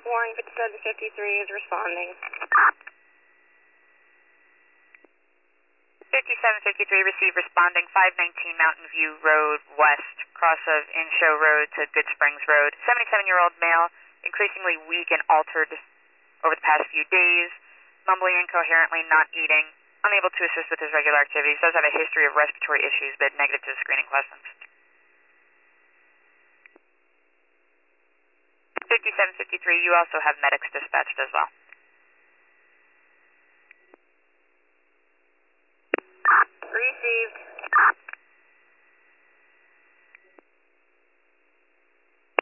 Warren 5753 is responding. 5753, receive responding 519 Mountain View Road West, cross of Inshow Road to Good Springs Road. 77-year-old male, increasingly weak and altered over the past few days, mumbling incoherently, not eating, unable to assist with his regular activities, does have a history of respiratory issues, but negative to screening questions. 5753, you also have medics dispatched as well. Received.